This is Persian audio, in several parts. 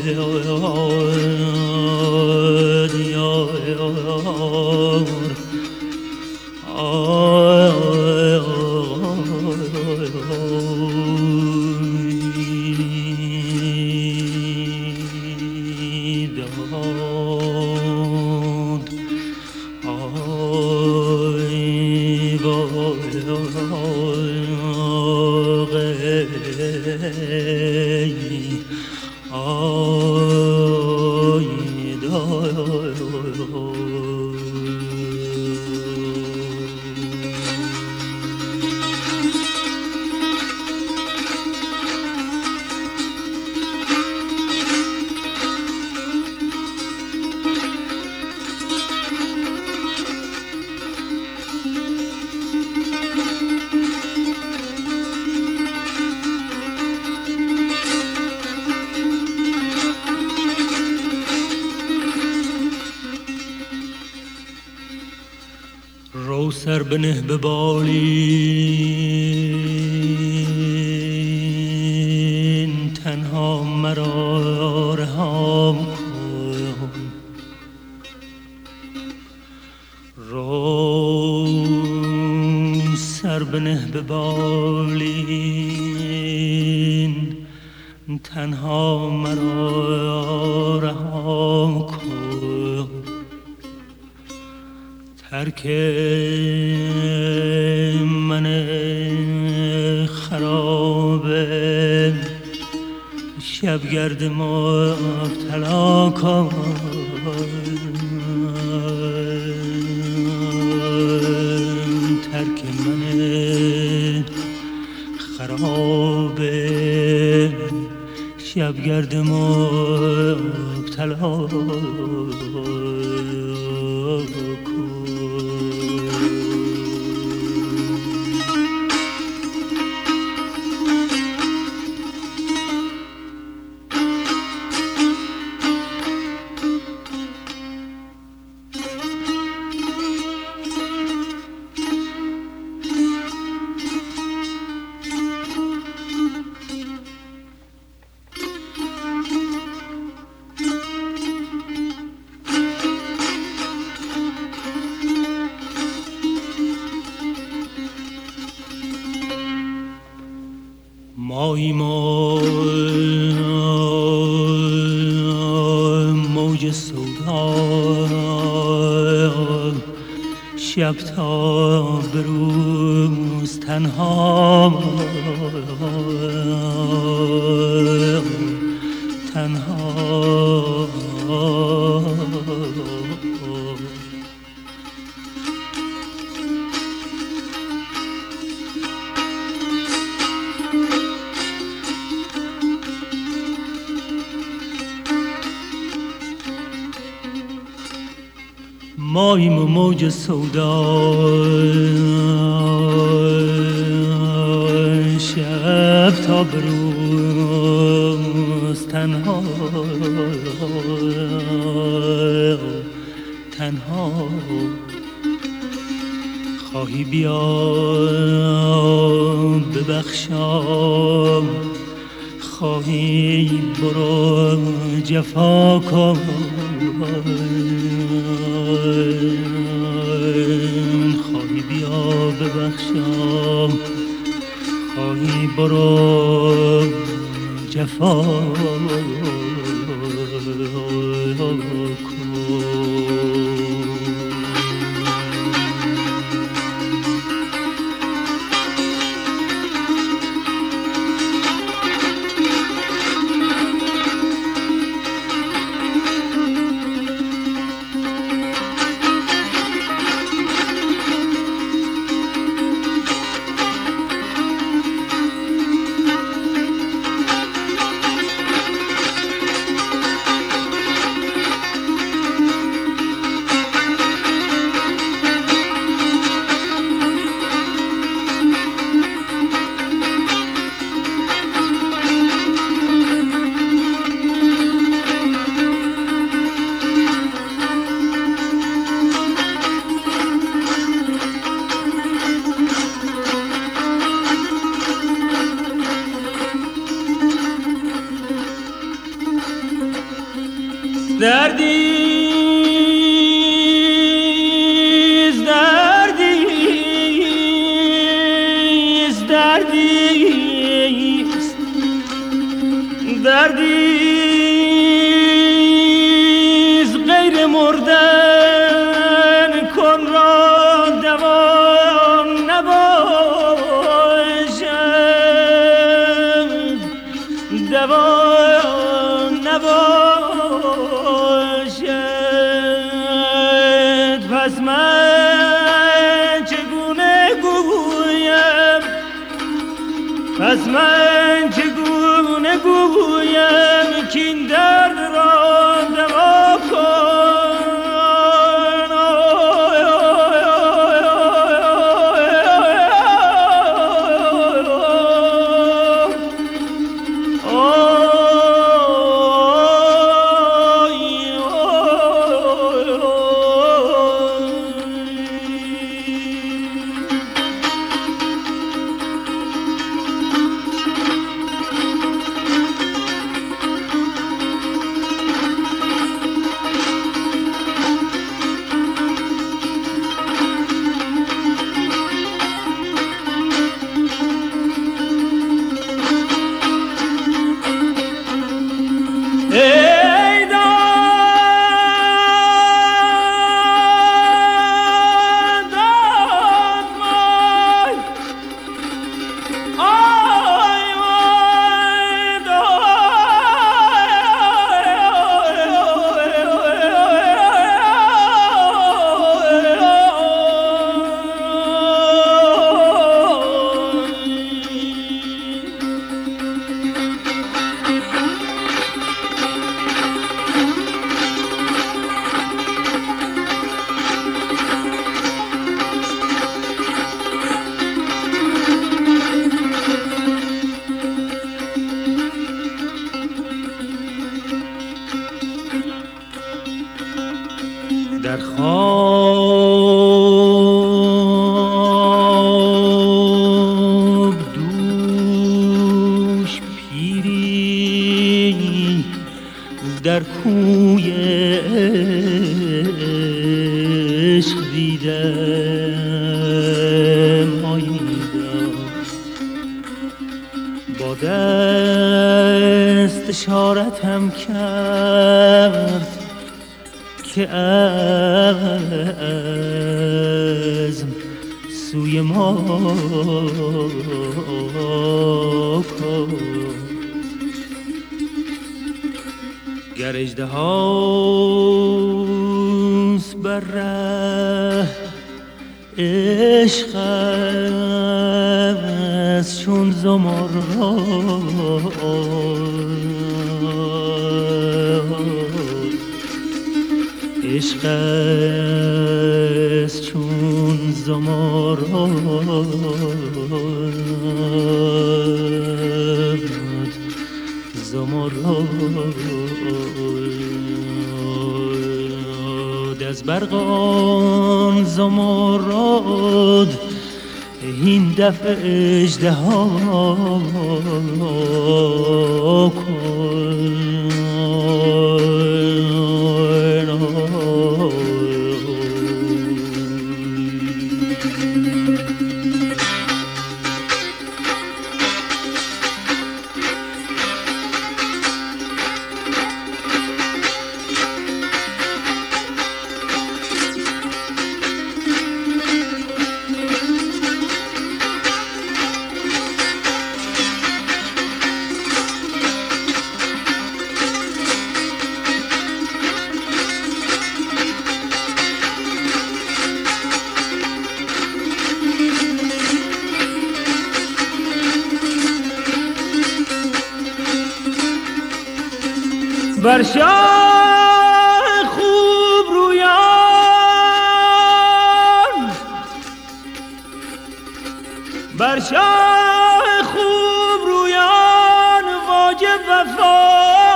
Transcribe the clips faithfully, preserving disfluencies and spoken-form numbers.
سر بنه به بالین تنها مرا رها کن رو سر بنه به بالین تنها مرا رها کن ترک من خرابه شبگرد مبتلا کن ترک من خرابه شبگرد مبتلا مایی ما موج سودا شب تا بروز تنها تنها ماییم و موج سودا شب تا بروز تنها تنها خواهی بیا ببخشم خواهی برو جفا کن خواهی بیا ببخشم خواهی برو جفا کن دردیز دردیز دردیز دردیز غیر مردن کن را دوام نباشد دوام نباشد پس من چگونه گویم پس من چگونه گویم که این درد را دوا کن در خواب دوش پیری در کوی عشق دیدم آییدم با دست اشارتم کرد که از سوی ما کن گر اژدهاست بر ره عشق است چون زمرد عشق است چون زمرد زمرد از برقان زمرد این دفع اژدها کن بر شاه خوب رویان بر شاه خوب رویان واجب وفا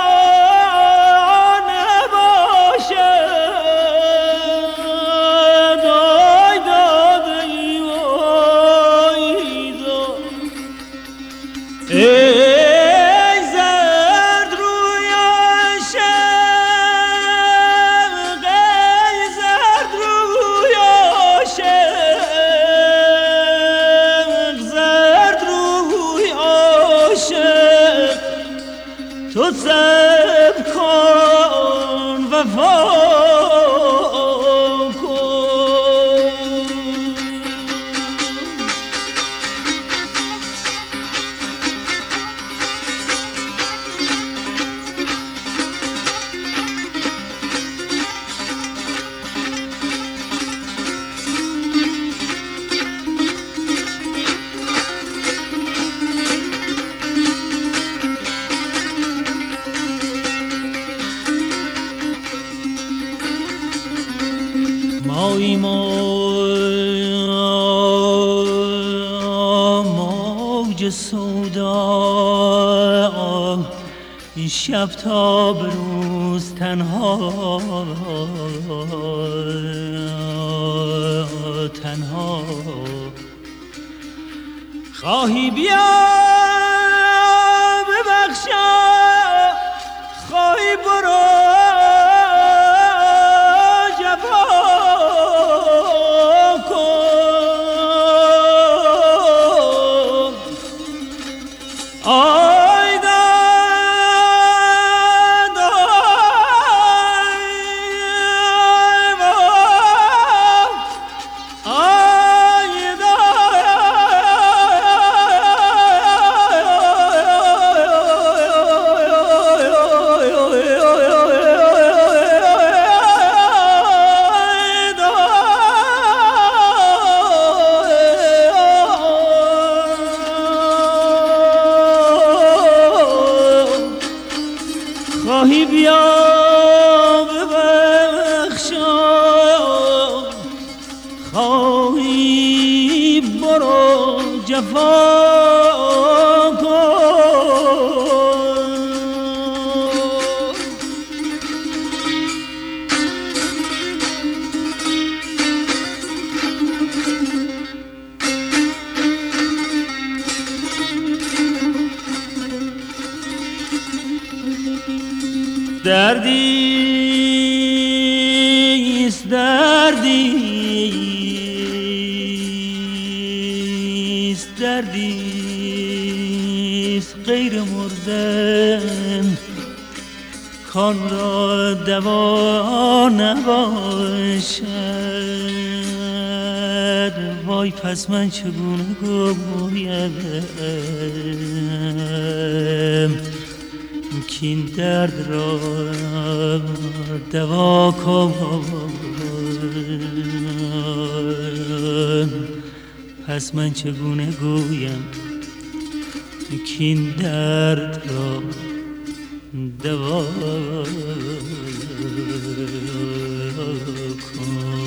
نباشد آی داده ای ای تو صبر کن وفا مایی موج سودا این شب تا بروز تنها تنها خواهی بیا ببخشا خواهی برو خواهی بیا ببخشا خواهی برو جفا دردیست دردیست دردیست غیر مردن کان را دوا نباشد وای پس من چگونه گویم کین درد را دوا کن پس من چگونه گویم کین درد را دوا کن